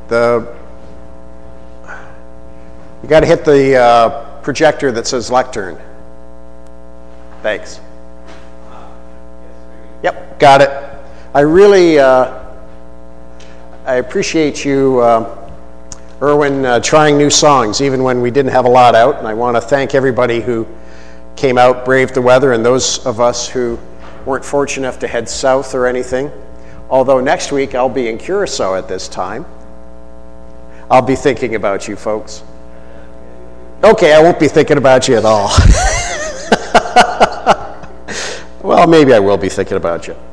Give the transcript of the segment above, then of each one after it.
You got to hit the projector that says lectern. Thanks. Yep, got it. I really I appreciate you, Erwin, trying new songs, even when we didn't have a lot out. And I want to thank everybody who came out, braved the weather, and those of us who weren't fortunate enough to head south or anything. Although next week I'll be in Curacao at this time. I'll be thinking about you folks. Okay, I won't be thinking about you at all. Well, maybe I will be thinking about you.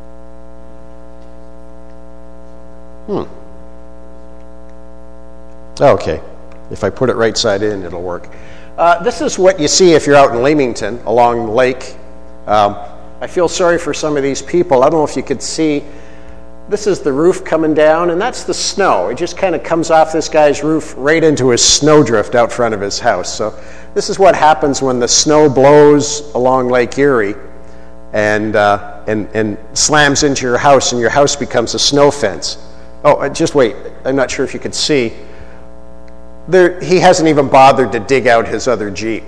Okay, if I put it right side in, it'll work. This is what you see if you're out in Leamington along the lake. I feel sorry for some of these people. I don't know if you could see. This is the roof coming down, and that's the snow. It just kind of comes off this guy's roof right into his snowdrift out front of his house. So this is what happens when the snow blows along Lake Erie and slams into your house, and your house becomes a snow fence. Oh, just wait. I'm not sure if you could see. He hasn't even bothered to dig out his other Jeep.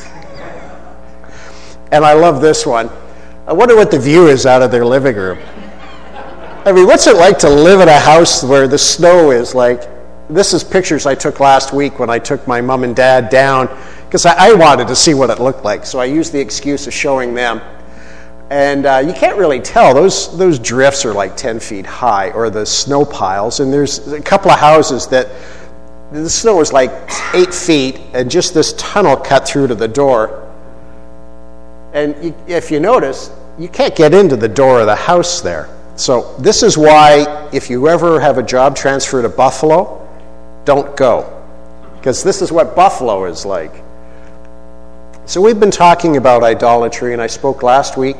And I love this one. I wonder what the view is out of their living room. I mean, what's it like to live in a house where the snow is like, this is pictures I took last week when I took my mom and dad down, because I wanted to see what it looked like, so I used the excuse of showing them. And you can't really tell. Those drifts are like 10 feet high, or the snow piles, and there's a couple of houses that the snow is like 8 feet, and just this tunnel cut through to the door. And if you notice, you can't get into the door of the house there. So this is why, if you ever have a job transfer to Buffalo, don't go. Because this is what Buffalo is like. So we've been talking about idolatry, and I spoke last week.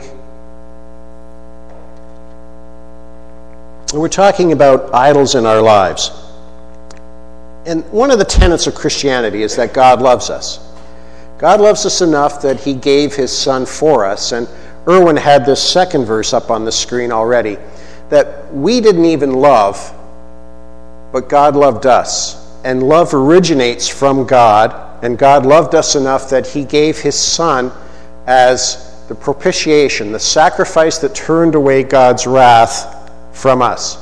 And we're talking about idols in our lives. And one of the tenets of Christianity is that God loves us. God loves us enough that he gave his son for us. And Erwin had this second verse up on the screen already, that we didn't even love, but God loved us. And love originates from God, and God loved us enough that he gave his son as the propitiation, the sacrifice that turned away God's wrath from us.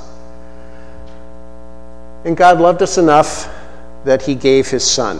And God loved us enough that he gave his son.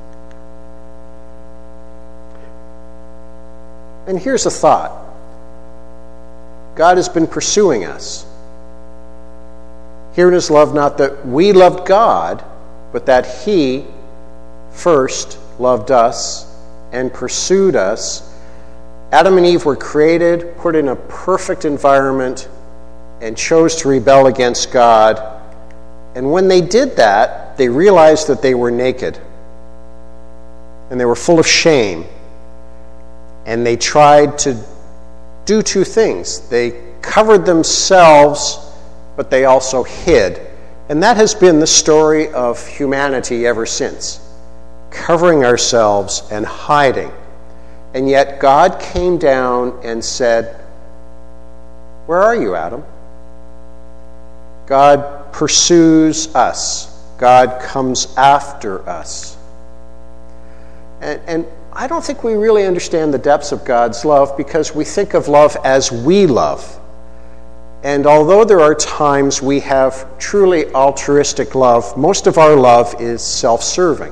And here's a thought. God has been pursuing us. Here in his love, not that we loved God, but that he first loved us and pursued us. Adam and Eve were created, put in a perfect environment, and chose to rebel against God. And when they did that, they realized that they were naked. And they were full of shame. And they tried to do two things. They covered themselves, but they also hid. And that has been the story of humanity ever since. Covering ourselves and hiding. And yet God came down and said, "Where are you, Adam?" God pursues us. God comes after us. And I don't think we really understand the depths of God's love, because we think of love as we love. And although there are times we have truly altruistic love, most of our love is self-serving.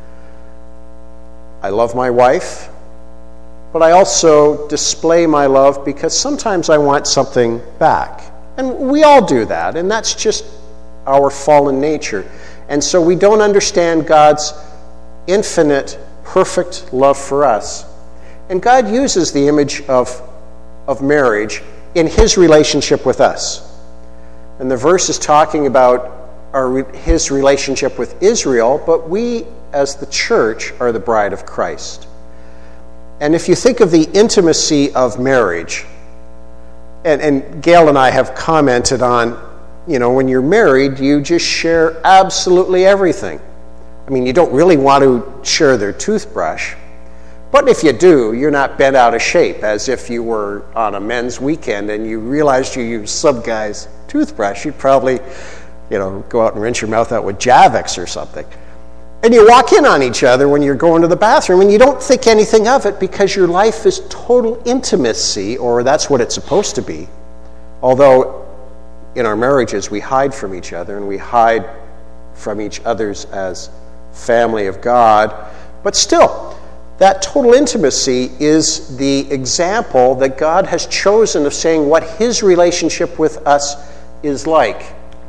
I love my wife, but I also display my love because sometimes I want something back. And we all do that, and that's just our fallen nature. And so we don't understand God's infinite, perfect love for us. And God uses the image of marriage in his relationship with us. And the verse is talking about his relationship with Israel, but we, as the church, are the bride of Christ. And if you think of the intimacy of marriage, and Gail and I have commented on, when you're married, you just share absolutely everything. I mean, you don't really want to share their toothbrush, but if you do, you're not bent out of shape as if you were on a men's weekend and you realized you used some guy's toothbrush. You'd probably go out and rinse your mouth out with Javix or something. And you walk in on each other when you're going to the bathroom, and you don't think anything of it because your life is total intimacy, or that's what it's supposed to be. Although in our marriages we hide from each other, and we hide from each other's as family of God. But still, that total intimacy is the example that God has chosen of saying what his relationship with us is like.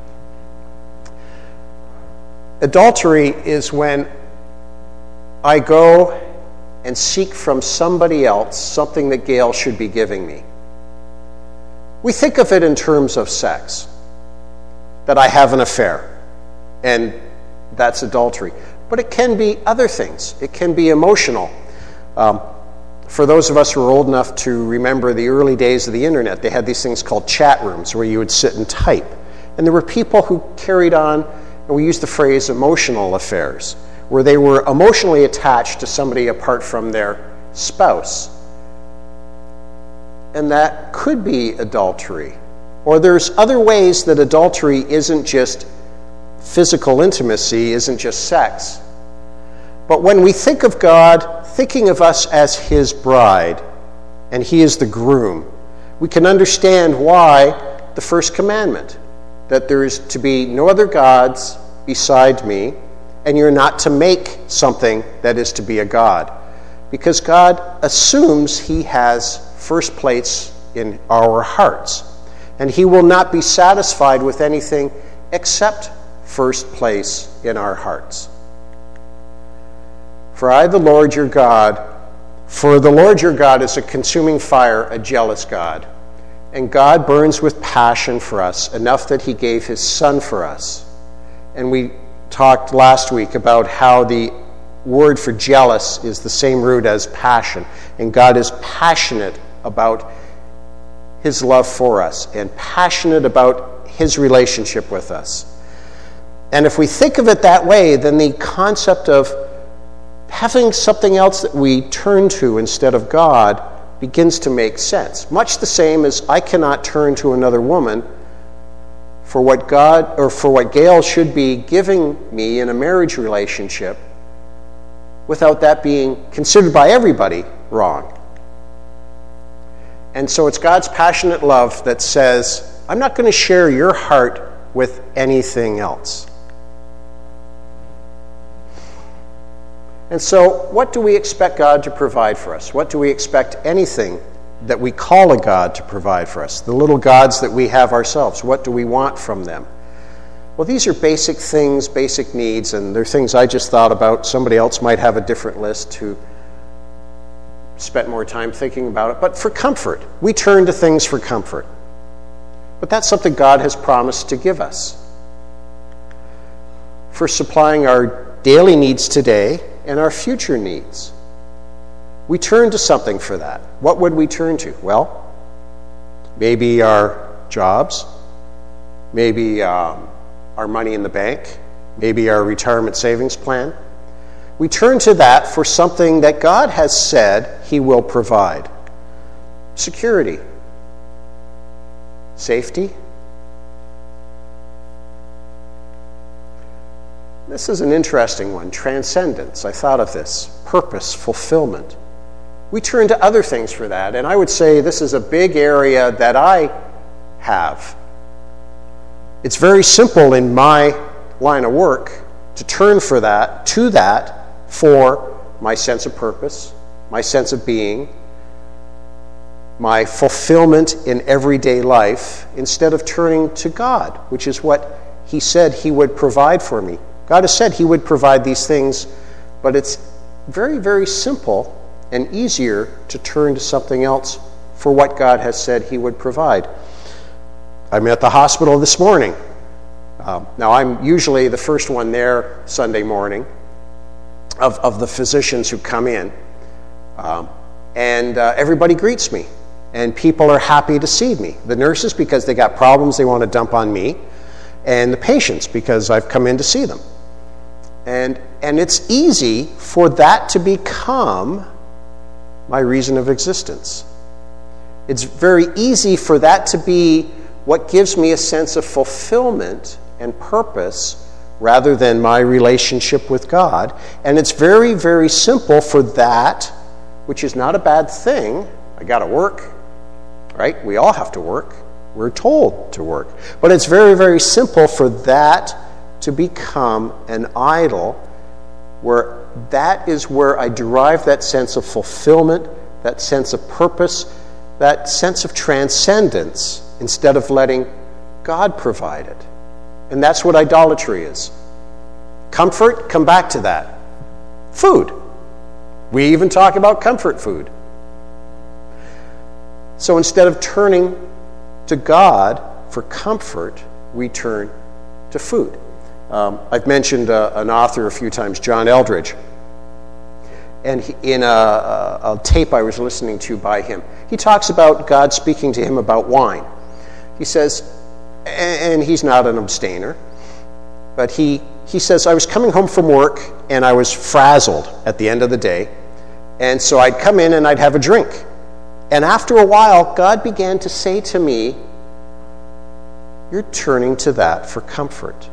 Adultery is when I go and seek from somebody else something that Gail should be giving me. We think of it in terms of sex, that I have an affair, and that's adultery. But it can be other things. It can be emotional. For those of us who are old enough to remember the early days of the internet, they had these things called chat rooms where you would sit and type. And there were people who carried on, and we use the phrase emotional affairs, where they were emotionally attached to somebody apart from their spouse. And that could be adultery. Or there's other ways that adultery isn't just physical intimacy, isn't just sex. But when we think of God thinking of us as his bride, and he is the groom, we can understand why the first commandment, that there is to be no other gods beside me, and you're not to make something that is to be a god. Because God assumes he has first place in our hearts, and he will not be satisfied with anything except first place in our hearts. For the Lord your God is a consuming fire, a jealous God. And God burns with passion for us, enough that he gave his Son for us. And we talked last week about how the word for jealous is the same root as passion. And God is passionate about his love for us and passionate about his relationship with us. And if we think of it that way, then the concept of having something else that we turn to instead of God begins to make sense. Much the same as I cannot turn to another woman for what God or for what Gail should be giving me in a marriage relationship without that being considered by everybody wrong. And so it's God's passionate love that says, I'm not going to share your heart with anything else. And so, what do we expect God to provide for us? What do we expect anything that we call a God to provide for us? The little gods that we have ourselves, what do we want from them? Well, these are basic things, basic needs, and they're things I just thought about. Somebody else might have a different list who spent more time thinking about it. But for comfort, we turn to things for comfort. But that's something God has promised to give us. For supplying our daily needs today and our future needs. We turn to something for that. What would we turn to? Well, maybe our jobs, maybe our money in the bank, maybe our retirement savings plan. We turn to that for something that God has said he will provide. Security, safety. This is an interesting one. Transcendence. I thought of this. Purpose, fulfillment. We turn to other things for that, and I would say this is a big area that I have. It's very simple in my line of work to turn for that, for my sense of purpose, my sense of being, my fulfillment in everyday life, instead of turning to God, which is what he said he would provide for me. God has said he would provide these things, but it's very, very simple and easier to turn to something else for what God has said he would provide. I'm at the hospital this morning. Now, I'm usually the first one there Sunday morning of the physicians who come in. And everybody greets me. And people are happy to see me. The nurses, because they got problems they want to dump on me. And the patients, because I've come in to see them. And it's easy for that to become my reason of existence. It's very easy for that to be what gives me a sense of fulfillment and purpose rather than my relationship with God. And it's very, very simple for that, which is not a bad thing. I got to work, right? We all have to work. We're told to work. But it's very, very simple for that to become an idol, where that is where I derive that sense of fulfillment, that sense of purpose, that sense of transcendence, instead of letting God provide it. And that's what idolatry is. Comfort, come back to that. Food. We even talk about comfort food. So instead of turning to God for comfort, we turn to food. I've mentioned an author a few times, John Eldredge. And in a tape I was listening to by him, he talks about God speaking to him about wine. He says, and he's not an abstainer, but he says, I was coming home from work and I was frazzled at the end of the day. And so I'd come in and I'd have a drink. And after a while, God began to say to me, you're turning to that for comfort.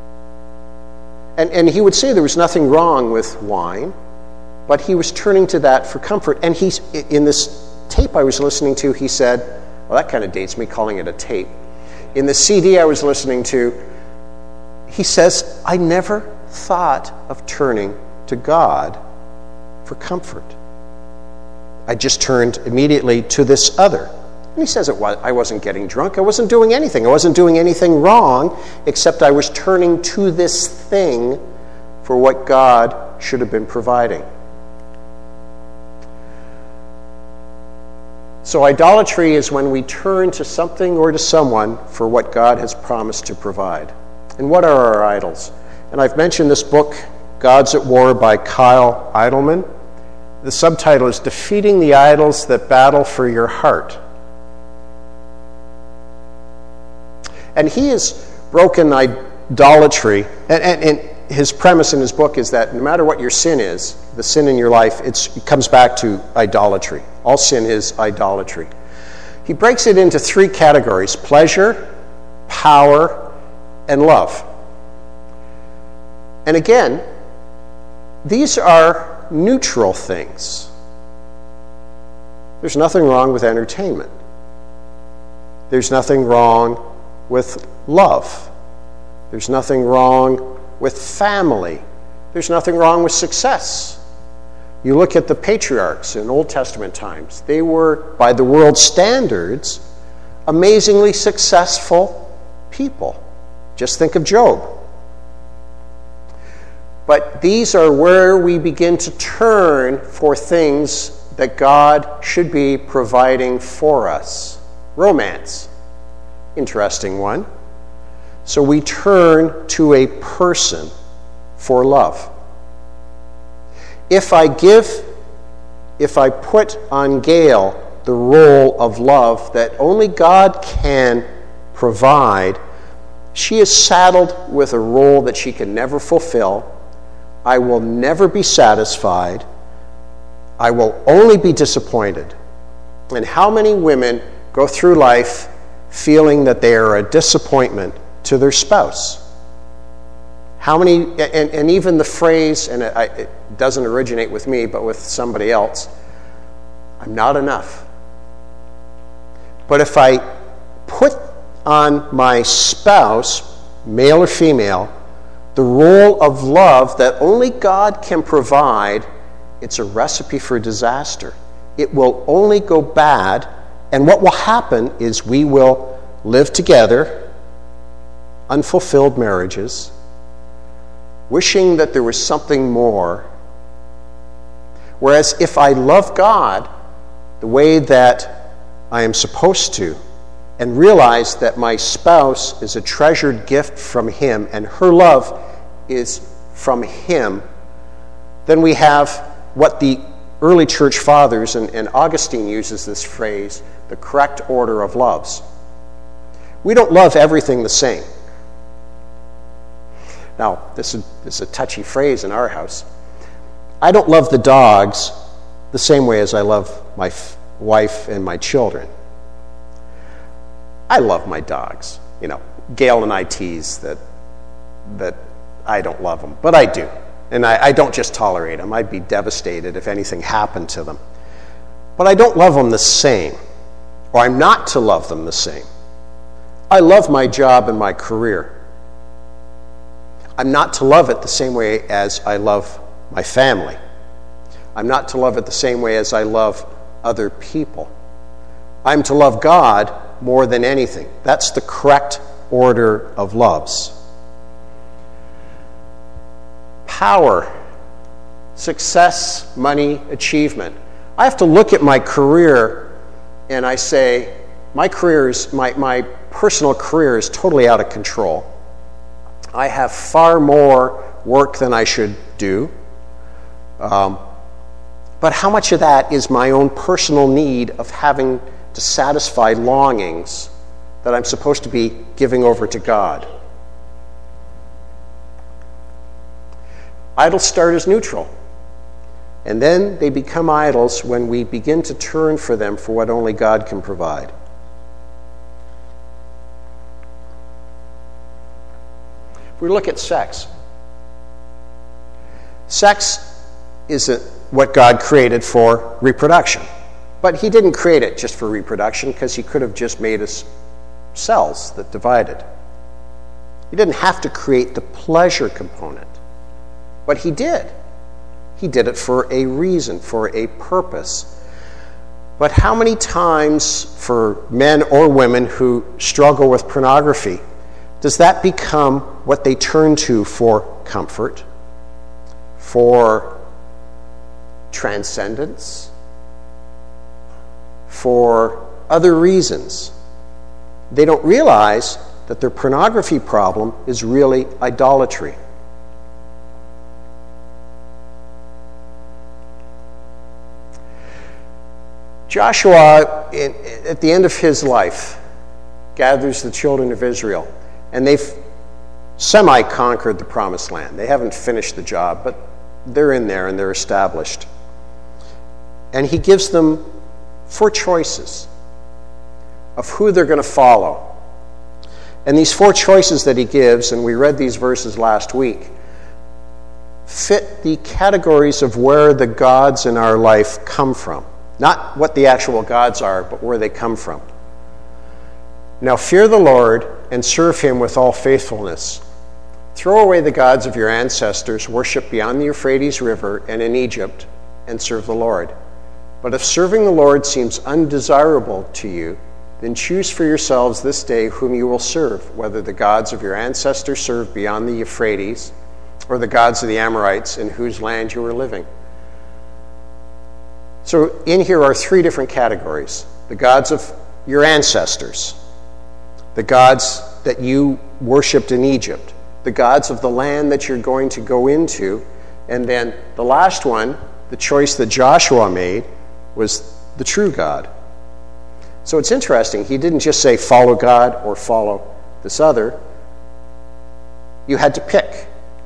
And he would say there was nothing wrong with wine, but he was turning to that for comfort. And he's in this tape I was listening to, he said, well, that kind of dates me calling it a tape. In the CD I was listening to, he says, I never thought of turning to God for comfort. I just turned immediately to this other. And he says, I wasn't getting drunk. I wasn't doing anything. I wasn't doing anything wrong, except I was turning to this thing for what God should have been providing. So idolatry is when we turn to something or to someone for what God has promised to provide. And what are our idols? And I've mentioned this book, Gods at War by Kyle Idleman. The subtitle is Defeating the Idols That Battle for Your Heart. And he has broken idolatry, and his premise in his book is that no matter what your sin is, the sin in your life, it comes back to idolatry. All sin is idolatry. He breaks it into three categories: pleasure, power, and love. And again, these are neutral things. There's nothing wrong with entertainment. There's nothing wrong with love. There's nothing wrong with family. There's nothing wrong with success. You look at the patriarchs in Old Testament times. They were, by the world's standards, amazingly successful people. Just think of Job. But these are where we begin to turn for things that God should be providing for us. Romance. Interesting one. So we turn to a person for love. If I put on Gail the role of love that only God can provide, she is saddled with a role that she can never fulfill. I will never be satisfied. I will only be disappointed. And how many women go through life feeling that they are a disappointment to their spouse? How many, and even the phrase, and it doesn't originate with me, but with somebody else, I'm not enough. But if I put on my spouse, male or female, the role of love that only God can provide, it's a recipe for disaster. It will only go bad, and what will happen is we will live together, unfulfilled marriages, wishing that there was something more. Whereas if I love God the way that I am supposed to, and realize that my spouse is a treasured gift from Him, and her love is from Him, then we have what the early church fathers, and Augustine uses this phrase, the correct order of loves. We don't love everything the same. Now, this is a touchy phrase in our house. I don't love the dogs the same way as I love my wife and my children. I love my dogs. You know, Gail and I tease that that I don't love them, but I do. And I don't just tolerate them. I'd be devastated if anything happened to them. But I don't love them the same, or I'm not to love them the same. I love my job and my career. I'm not to love it the same way as I love my family. I'm not to love it the same way as I love other people. I'm to love God more than anything. That's the correct order of loves. Power, success, money, achievement. I have to look at my career and I say, my personal career is totally out of control. I have far more work than I should do. But how much of that is my own personal need of having to satisfy longings that I'm supposed to be giving over to God? Idols start as neutral, and then they become idols when we begin to turn for them for what only God can provide. If we look at sex, sex isn't what God created for reproduction. But he didn't create it just for reproduction, because he could have just made us cells that divided. He didn't have to create the pleasure component. But he did. He did it for a reason, for a purpose. But how many times for men or women who struggle with pornography does that become what they turn to for comfort, for transcendence, for other reasons? They don't realize that their pornography problem is really idolatry. Joshua, at the end of his life, gathers the children of Israel, and they've semi-conquered the promised land. They haven't finished the job, but they're in there and they're established. And he gives them 4 choices of who they're going to follow. And these 4 choices that he gives, and we read these verses last week, fit the categories of where the gods in our life come from. Not what the actual gods are, but where they come from. Now fear the Lord and serve him with all faithfulness. Throw away the gods of your ancestors, worship beyond the Euphrates River and in Egypt, and serve the Lord. But if serving the Lord seems undesirable to you, then choose for yourselves this day whom you will serve, whether the gods of your ancestors served beyond the Euphrates, or the gods of the Amorites in whose land you are living. So in here are 3 different categories. The gods of your ancestors, the gods that you worshipped in Egypt, the gods of the land that you're going to go into, and then the last one, the choice that Joshua made, was the true God. So it's interesting. He didn't just say follow God or follow this other. You had to pick.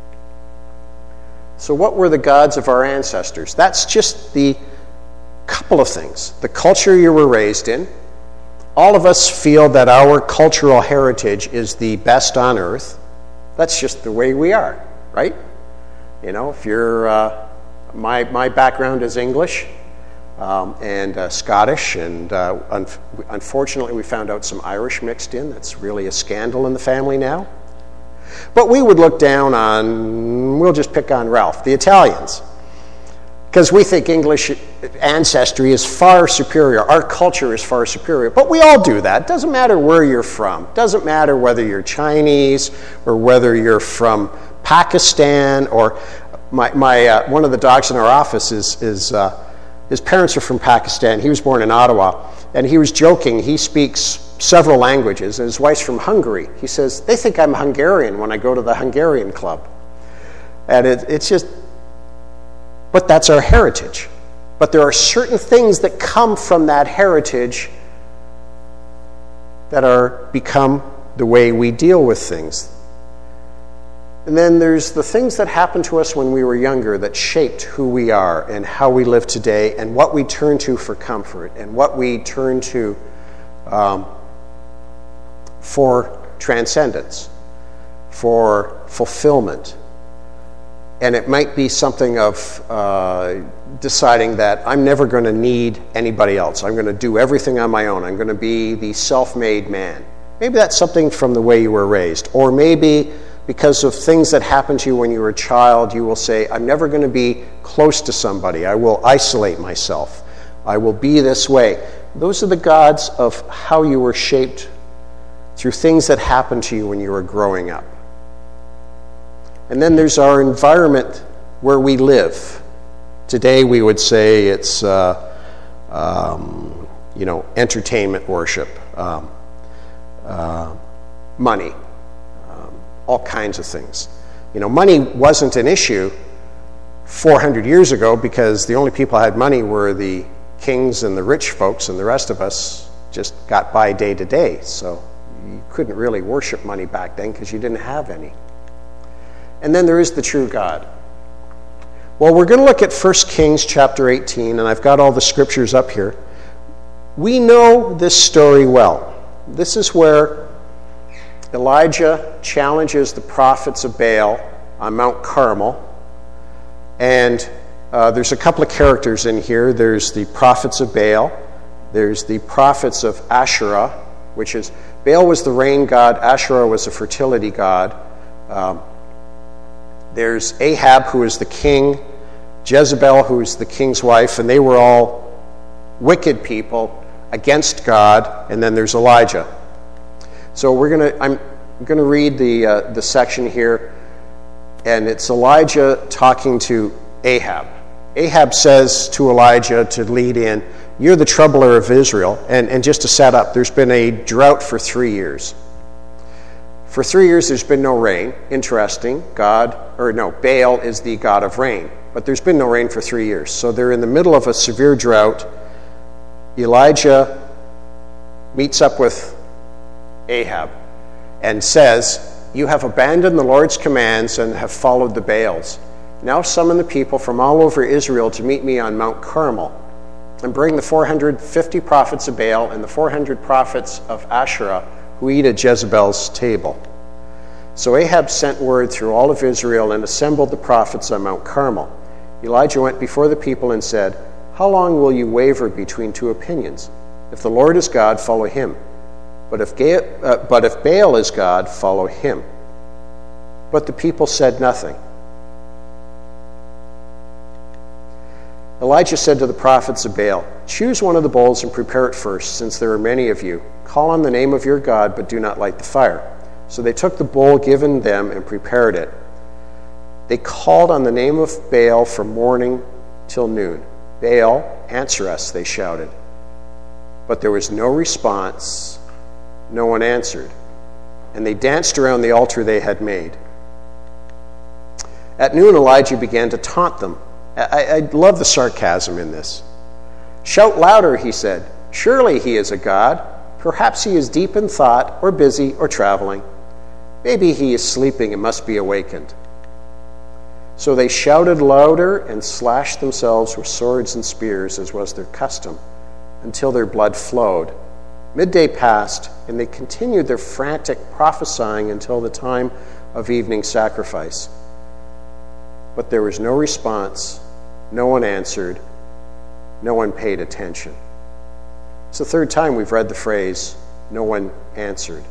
So what were the gods of our ancestors? That's just the couple of things. The culture you were raised in. All of us feel that our cultural heritage is the best on earth. That's just the way we are, right? You know, if you're, my background is English and Scottish, and unfortunately we found out some Irish mixed in. That's really a scandal in the family now. But we would look down on, we'll just pick on Ralph, the Italians. Because we think English ancestry is far superior. Our culture is far superior. But we all do that. It doesn't matter where you're from. It doesn't matter whether you're Chinese or whether you're from Pakistan. Or one of the dogs in our office his parents are from Pakistan. He was born in Ottawa. And he was joking. He speaks several languages. And his wife's from Hungary. He says, they think I'm Hungarian when I go to the Hungarian club. And it's just... But that's our heritage. But there are certain things that come from that heritage that are become the way we deal with things. And then there's the things that happened to us when we were younger that shaped who we are and how we live today and what we turn to for comfort and what we turn to for transcendence. for fulfillment. And it might be something of deciding that I'm never going to need anybody else. I'm going to do everything on my own. I'm going to be the self-made man. Maybe that's something from the way you were raised. Or maybe because of things that happened to you when you were a child, you will say, I'm never going to be close to somebody. I will isolate myself. I will be this way. Those are the gods of how you were shaped through things that happened to you when you were growing up. And then there's our environment where we live. Today we would say it's, entertainment worship, money, all kinds of things. Money wasn't an issue 400 years ago because the only people who had money were the kings and the rich folks, and the rest of us just got by day to day. So you couldn't really worship money back then because you didn't have any. And then there is the true God. Well, we're going to look at 1 Kings chapter 18, and I've got all the scriptures up here. We know this story well. This is where Elijah challenges the prophets of Baal on Mount Carmel. And there's a couple of characters in here. There's the prophets of Baal. There's the prophets of Asherah, which is, Baal was the rain god, Asherah was a fertility god. There's Ahab, who is the king, Jezebel, who is the king's wife, and they were all wicked people against God. And then there's Elijah. So I'm going to read the section here, and it's Elijah talking to Ahab. Ahab says to Elijah to lead in, you're the troubler of Israel. And just to set up, there's been a drought for 3 years. For 3 years, there's been no rain. Interesting. Baal is the god of rain. But there's been no rain for 3 years. So they're in the middle of a severe drought. Elijah meets up with Ahab and says, you have abandoned the Lord's commands and have followed the Baals. Now summon the people from all over Israel to meet me on Mount Carmel, and bring the 450 prophets of Baal and the 400 prophets of Asherah who eat at Jezebel's table. So Ahab sent word through all of Israel and assembled the prophets on Mount Carmel. Elijah went before the people and said, how long will you waver between two opinions? If the Lord is God, follow him. But if Baal is God, follow him. But the people said nothing. Elijah said to the prophets of Baal, choose one of the bowls and prepare it first, since there are many of you. Call on the name of your God, but do not light the fire. So they took the bowl given them and prepared it. They called on the name of Baal from morning till noon. Baal, answer us, they shouted. But there was no response. No one answered. And they danced around the altar they had made. At noon, Elijah began to taunt them. I love the sarcasm in this. Shout louder, he said. Surely he is a god. Perhaps he is deep in thought, or busy, or traveling. Maybe he is sleeping and must be awakened. So they shouted louder and slashed themselves with swords and spears, as was their custom, until their blood flowed. Midday passed, and they continued their frantic prophesying until the time of evening sacrifice. But there was no response. No one answered. No one paid attention. It's the third time we've read the phrase, no one answered.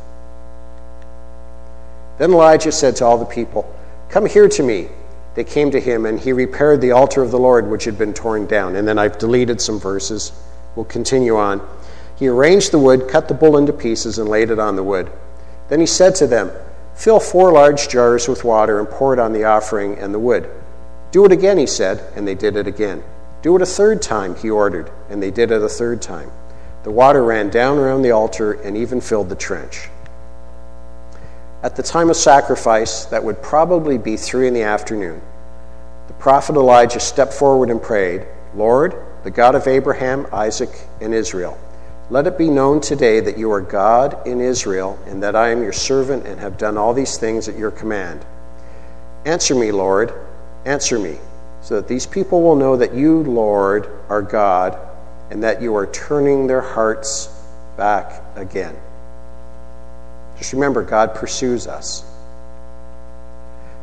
Then Elijah said to all the people, come here to me. They came to him, and he repaired the altar of the Lord, which had been torn down. And then I've deleted some verses. We'll continue on. He arranged the wood, cut the bull into pieces, and laid it on the wood. Then he said to them, fill 4 large jars with water and pour it on the offering and the wood. Do it again, he said, and they did it again. Do it a third time, he ordered, and they did it a third time. The water ran down around the altar and even filled the trench. At the time of sacrifice, that would probably be 3 p.m, the prophet Elijah stepped forward and prayed, Lord, the God of Abraham, Isaac, and Israel, let it be known today that you are God in Israel, and that I am your servant and have done all these things at your command. Answer me, Lord, answer me, so that these people will know that you, Lord, are God, and that you are turning their hearts back again. Just remember, God pursues us.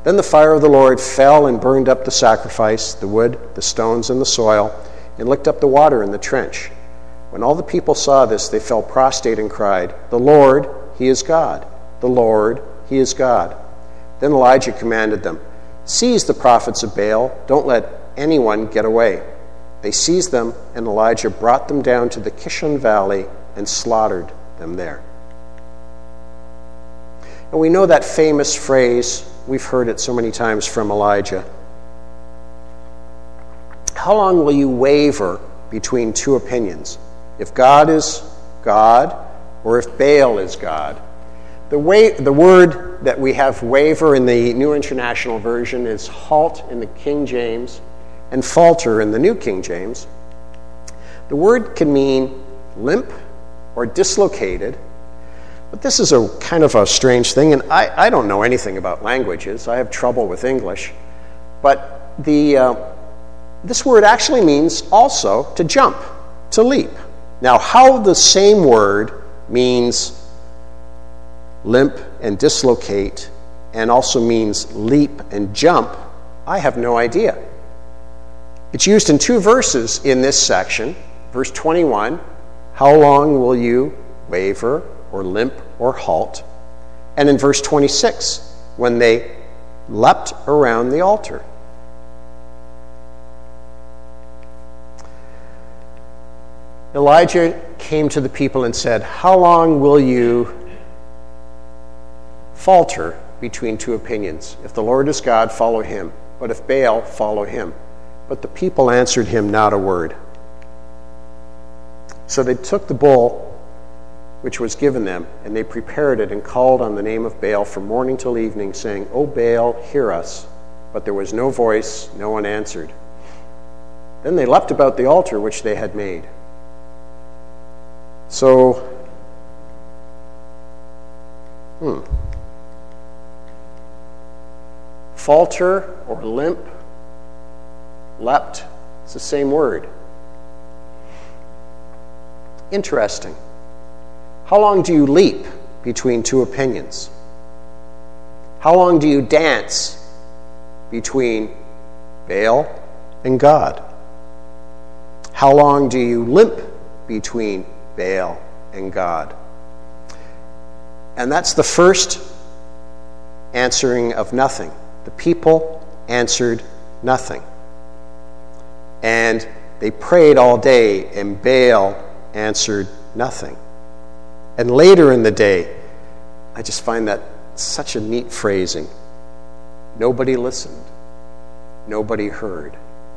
Then the fire of the Lord fell and burned up the sacrifice, the wood, the stones, and the soil, and licked up the water in the trench. When all the people saw this, they fell prostrate and cried, "The Lord, He is God. The Lord, He is God." Then Elijah commanded them, "Seize the prophets of Baal. Don't let anyone get away." They seized them, and Elijah brought them down to the Kishon Valley and slaughtered them there. And we know that famous phrase. We've heard it so many times from Elijah. How long will you waver between two opinions? If God is God, or if Baal is God? The word that we have waver in the New International Version is halt in the King James and falter in the New King James. The word can mean limp or dislocated. But this is a kind of a strange thing, and I don't know anything about languages. I have trouble with English. But this word actually means also to jump, to leap. Now, how the same word means limp and dislocate and also means leap and jump, I have no idea. It's used in two verses in this section. Verse 21, how long will you waver or limp or halt? And in verse 26, when they leapt around the altar. Elijah came to the people and said, "How long will you falter between two opinions? If the Lord is God, follow him. But if Baal, follow him." But the people answered him not a word. So they took the bull which was given them, and they prepared it and called on the name of Baal from morning till evening, saying, "O Baal, hear us." But there was no voice, no one answered. Then they leapt about the altar which they had made. So, falter or limp, leapt, it's the same word. Interesting. How long do you leap between two opinions? How long do you dance between Baal and God? How long do you limp between Baal and God? And that's the first answering of nothing. The people answered nothing. And they prayed all day, and Baal answered nothing. And later in the day, I just find that such a neat phrasing. Nobody listened. Nobody heard.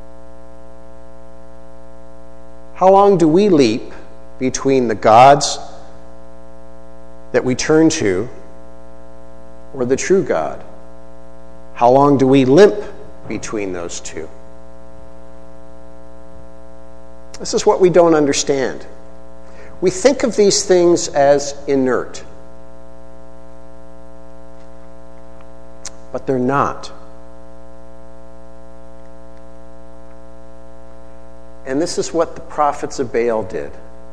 How long do we leap between the gods that we turn to or the true God? How long do we limp between those two? This is what we don't understand. We think of these things as inert, but they're not. And this is what the prophets of Baal did.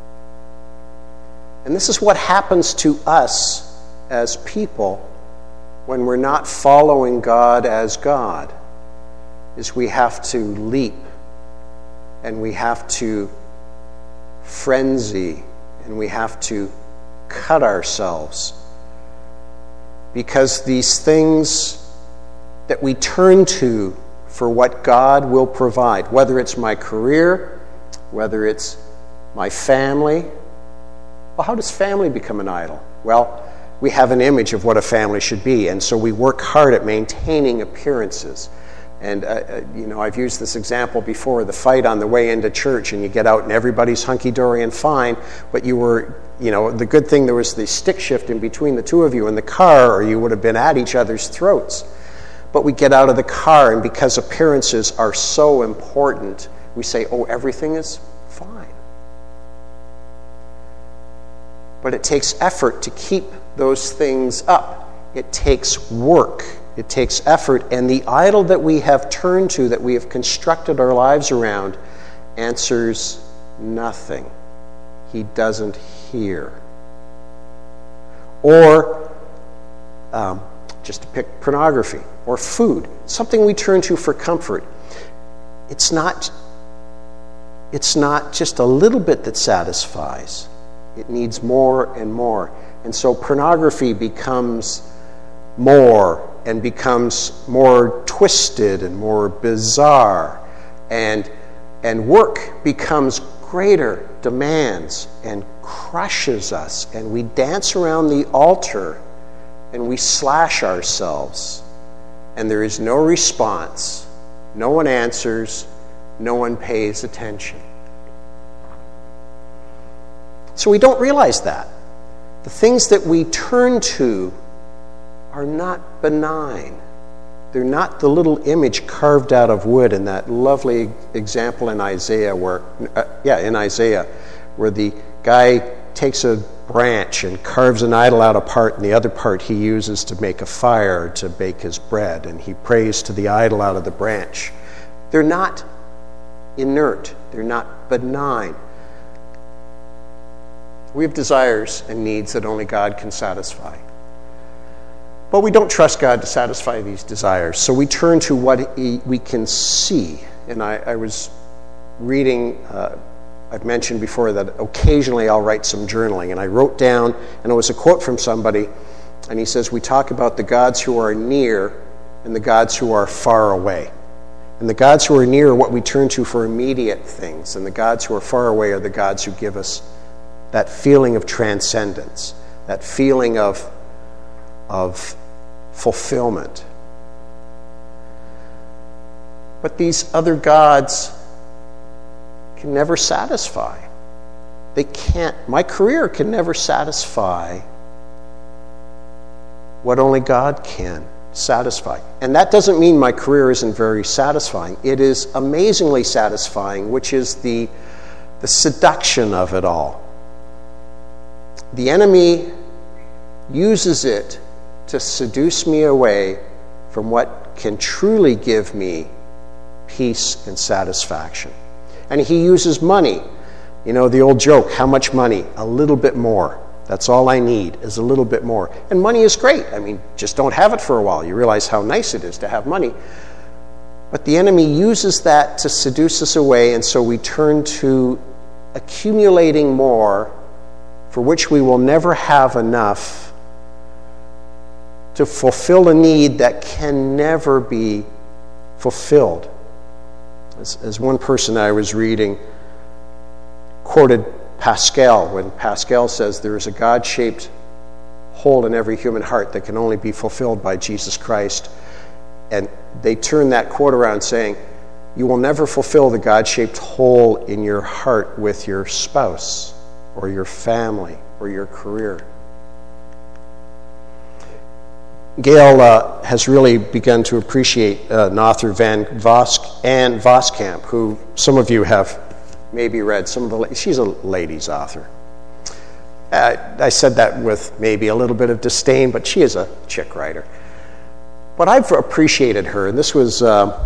And this is what happens to us as people when we're not following God as God, is we have to leap and we have to frenzy and we have to cut ourselves, because these things that we turn to for what God will provide, whether it's my career, whether it's my family. Well, how does family become an idol? Well, we have an image of what a family should be, and so we work hard at maintaining appearances. And, I've used this example before, the fight on the way into church, and you get out and everybody's hunky-dory and fine, but you were, the good thing there was the stick shift in between the two of you in the car, or you would have been at each other's throats. But we get out of the car, and because appearances are so important, we say, oh, everything is fine. But it takes effort to keep those things up. It takes work. It takes effort, and the idol that we have turned to, that we have constructed our lives around, answers nothing. He doesn't hear. Or, just to pick pornography, or food, something we turn to for comfort. It's not just a little bit that satisfies. It needs more and more. And so pornography becomes more and becomes more twisted and more bizarre. And work becomes greater demands and crushes us. And we dance around the altar and we slash ourselves. And there is no response. No one answers. No one pays attention. So we don't realize that. The things that we turn to are not benign. They're not the little image carved out of wood in that lovely example in Isaiah where the guy takes a branch and carves an idol out of part, and the other part he uses to make a fire to bake his bread, and he prays to the idol out of the branch. They're not inert. They're not benign. We have desires and needs that only God can satisfy. But we don't trust God to satisfy these desires, so we turn to what we can see. And I was reading, I've mentioned before that occasionally I'll write some journaling, and I wrote down, and it was a quote from somebody, and he says, we talk about the gods who are near and the gods who are far away. And the gods who are near are what we turn to for immediate things, and the gods who are far away are the gods who give us that feeling of transcendence, that feeling of fulfillment. But these other gods can never satisfy. They can't. My career can never satisfy what only God can satisfy. And that doesn't mean my career isn't very satisfying. It is amazingly satisfying, which is the seduction of it all. The enemy uses it to seduce me away from what can truly give me peace and satisfaction. And he uses money. You know, the old joke, how much money? A little bit more. That's all I need is a little bit more. And money is great. I mean, just don't have it for a while. You realize how nice it is to have money. But the enemy uses that to seduce us away, and so we turn to accumulating more, for which we will never have enough to fulfill a need that can never be fulfilled. As one person I was reading quoted Pascal, when Pascal says there is a God-shaped hole in every human heart that can only be fulfilled by Jesus Christ. And they turn that quote around saying, you will never fulfill the God-shaped hole in your heart with your spouse or your family or your career. Gail has really begun to appreciate an author, Anne Voskamp, who some of you have maybe read. She's a ladies' author. I said that with maybe a little bit of disdain, but she is a chick writer. But I've appreciated her, and this was a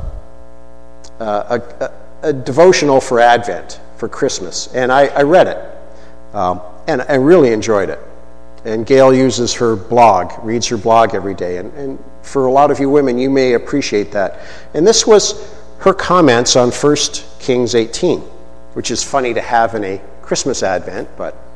devotional for Advent, for Christmas, and I read it, and I really enjoyed it. And Gail uses her blog, reads her blog every day. And for a lot of you women, you may appreciate that. And this was her comments on 1 Kings 18, which is funny to have in a Christmas Advent,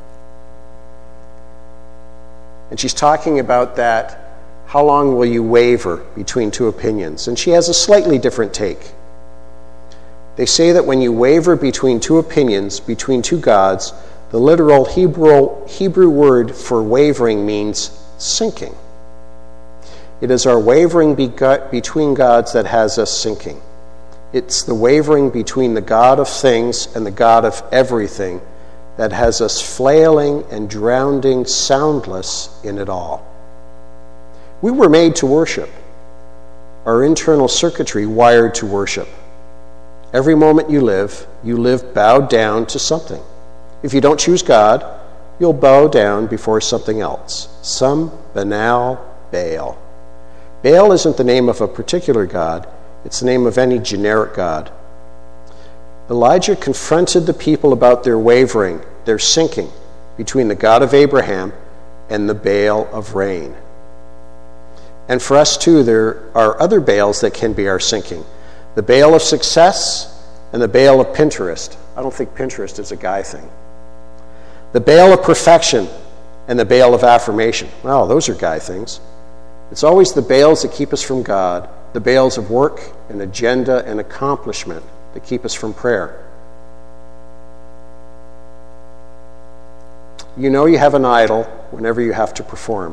and she's talking about that, how long will you waver between two opinions? And she has a slightly different take. They say that when you waver between two opinions, between two gods, the literal Hebrew word for wavering means sinking. It is our wavering between gods that has us sinking. It's the wavering between the God of things and the God of everything that has us flailing and drowning soundless in it all. We were made to worship. Our internal circuitry wired to worship. Every moment you live bowed down to something. If you don't choose God, you'll bow down before something else, some banal Baal. Baal isn't the name of a particular god, it's the name of any generic god. Elijah confronted the people about their wavering, their sinking, between the God of Abraham and the Baal of rain. And for us too, there are other Baals that can be our sinking. The Baal of success and the Baal of Pinterest. I don't think Pinterest is a guy thing. The Baal of perfection and the Baal of affirmation. Well, those are guy things. It's always the Baals that keep us from God, the Baals of work and agenda and accomplishment that keep us from prayer. You know you have an idol whenever you have to perform.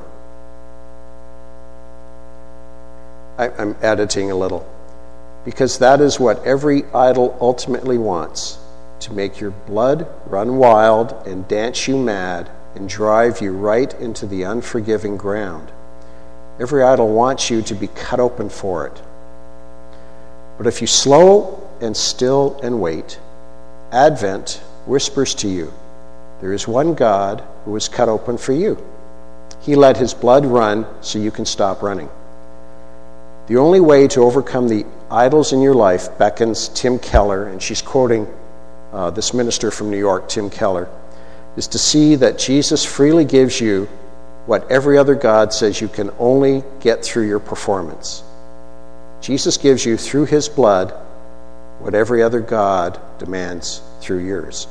I'm editing a little. Because that is what every idol ultimately wants, to make your blood run wild and dance you mad and drive you right into the unforgiving ground. Every idol wants you to be cut open for it. But if you slow and still and wait, Advent whispers to you, there is one God who was cut open for you. He let his blood run so you can stop running. The only way to overcome the idols in your life, beckons Tim Keller, and she's quoting this minister from New York, Tim Keller, is to see that Jesus freely gives you what every other God says you can only get through your performance. Jesus gives you through his blood what every other God demands through yours.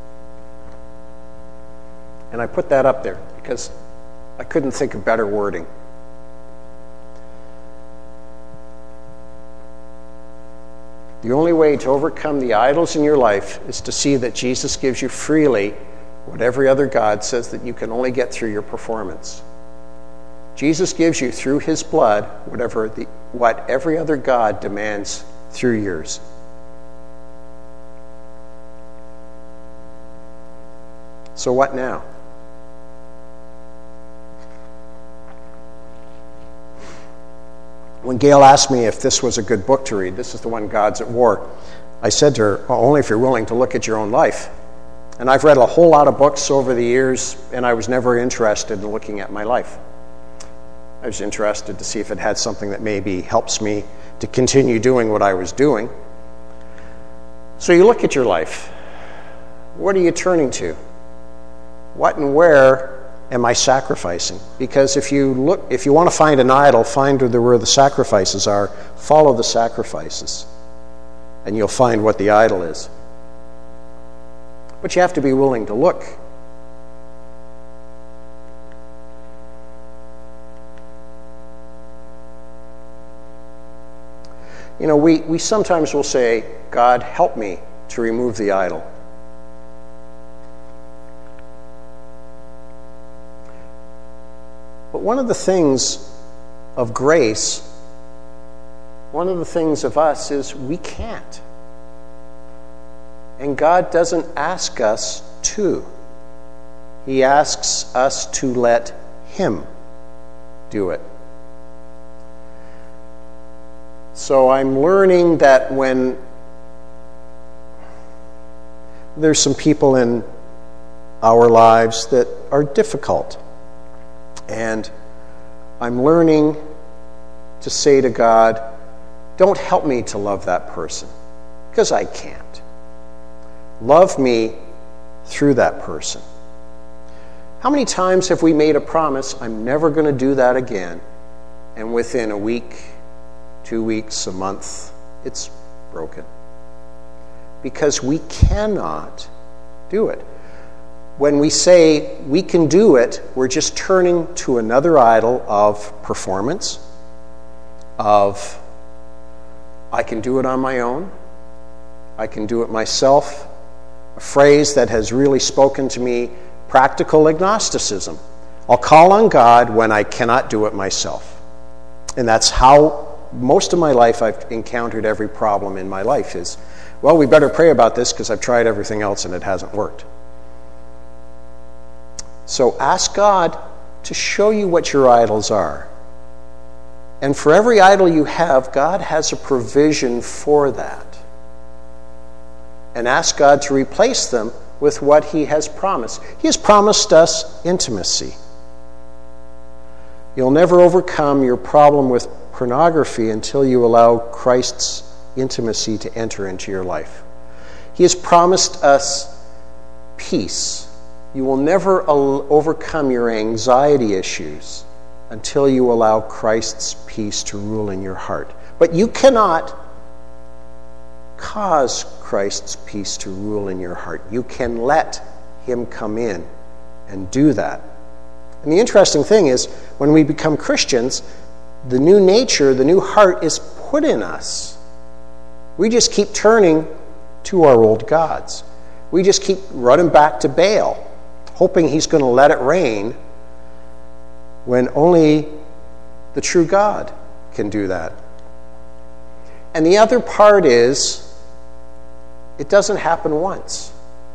And I put that up there because I couldn't think of better wording. The only way to overcome the idols in your life is to see that Jesus gives you freely what every other God says that you can only get through your performance. Jesus gives you through his blood what every other God demands through yours. So what now? When Gail asked me if this was a good book to read, this is the one, Gods at War, I said to her, well, only if you're willing to look at your own life. And I've read a whole lot of books over the years, and I was never interested in looking at my life. I was interested to see if it had something that maybe helps me to continue doing what I was doing. So you look at your life. What are you turning to? What and where am I sacrificing? Because if you want to find an idol, find where the sacrifices are, follow the sacrifices, and you'll find what the idol is. But you have to be willing to look. You know, we sometimes will say, God, help me to remove the idol. But one of the things of grace, one of the things of us is we can't. And God doesn't ask us to. He asks us to let him do it. So I'm learning that when there's some people in our lives that are difficult, and I'm learning to say to God, don't help me to love that person, because I can't. Love me through that person. How many times have we made a promise, I'm never going to do that again, and within a week, 2 weeks, a month, it's broken? Because we cannot do it. When we say we can do it, we're just turning to another idol of performance, of I can do it on my own, I can do it myself, a phrase that has really spoken to me, practical agnosticism. I'll call on God when I cannot do it myself. And that's how most of my life I've encountered every problem in my life is, well, we better pray about this because I've tried everything else and it hasn't worked. So ask God to show you what your idols are. And for every idol you have, God has a provision for that. And ask God to replace them with what he has promised. He has promised us intimacy. You'll never overcome your problem with pornography until you allow Christ's intimacy to enter into your life. He has promised us peace. You will never overcome your anxiety issues until you allow Christ's peace to rule in your heart. But you cannot cause Christ's peace to rule in your heart. You can let him come in and do that. And the interesting thing is, when we become Christians, the new nature, the new heart is put in us. We just keep turning to our old gods. We just keep running back to Baal, hoping he's going to let it rain, when only the true God can do that. And the other part is, it doesn't happen once.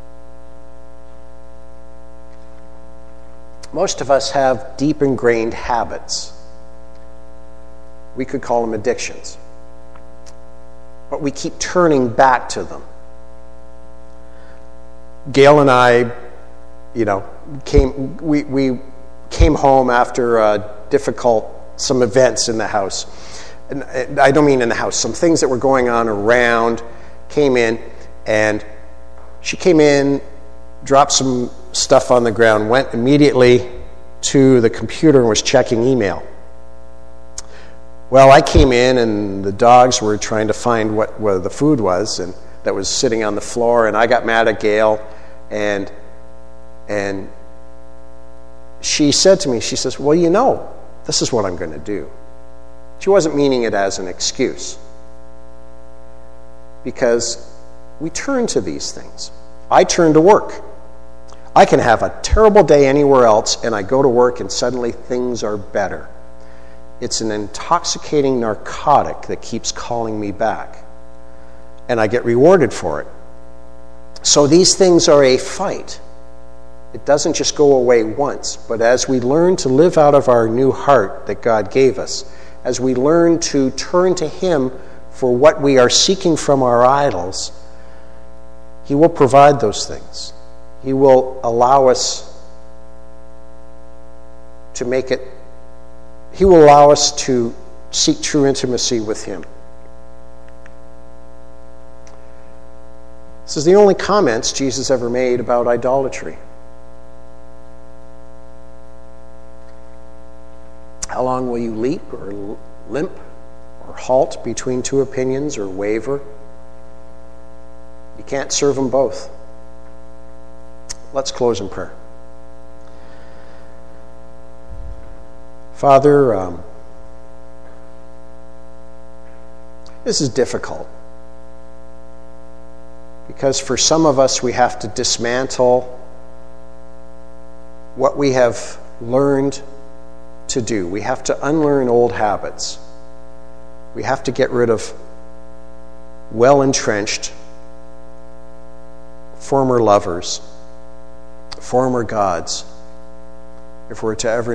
Most of us have deep ingrained habits. We could call them addictions. But we keep turning back to them. Gail and I, we came home after some events in the house. And I don't mean in the house, some things that were going on around, came in, and she came in, dropped some stuff on the ground, went immediately to the computer and was checking email. Well, I came in and the dogs were trying to find what the food was and that was sitting on the floor, and I got mad at Gail, and she said to me, she says, well, this is what I'm going to do. She wasn't meaning it as an excuse, because we turn to these things. I turn to work. I can have a terrible day anywhere else, and I go to work and suddenly things are better. It's an intoxicating narcotic that keeps calling me back, and I get rewarded for it. So these things are a fight. It doesn't just go away once, but as we learn to live out of our new heart that God gave us, as we learn to turn to him for what we are seeking from our idols, he will provide those things. He will allow us to make it. He will allow us to seek true intimacy with him. This is the only comments Jesus ever made about idolatry. How long will you leap or limp or halt between two opinions or waver? You can't serve them both. Let's close in prayer. Father, this is difficult, because for some of us we have to dismantle what we have learned to do. We have to unlearn old habits. We have to get rid of well-entrenched former lovers, former gods, if we're ever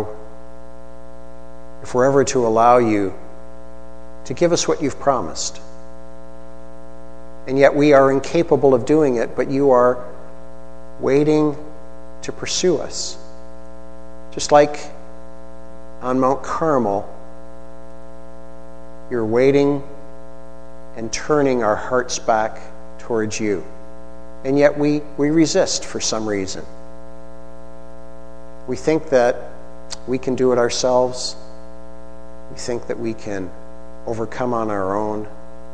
to allow you to give us what you've promised. And yet we are incapable of doing it, but you are waiting to pursue us. Just like on Mount Carmel, you're waiting and turning our hearts back towards you. And yet we resist for some reason. We think that we can do it ourselves. We think that we can overcome on our own.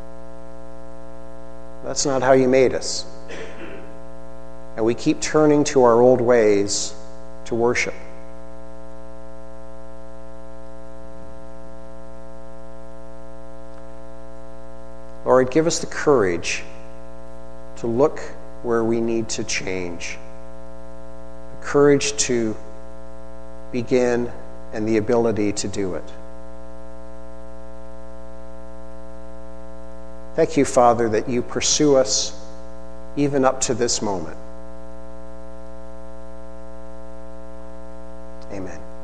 That's not how you made us. And we keep turning to our old ways to worship. Lord, give us the courage to look where we need to change, the courage to begin, and the ability to do it. Thank you, Father, that you pursue us even up to this moment. Amen.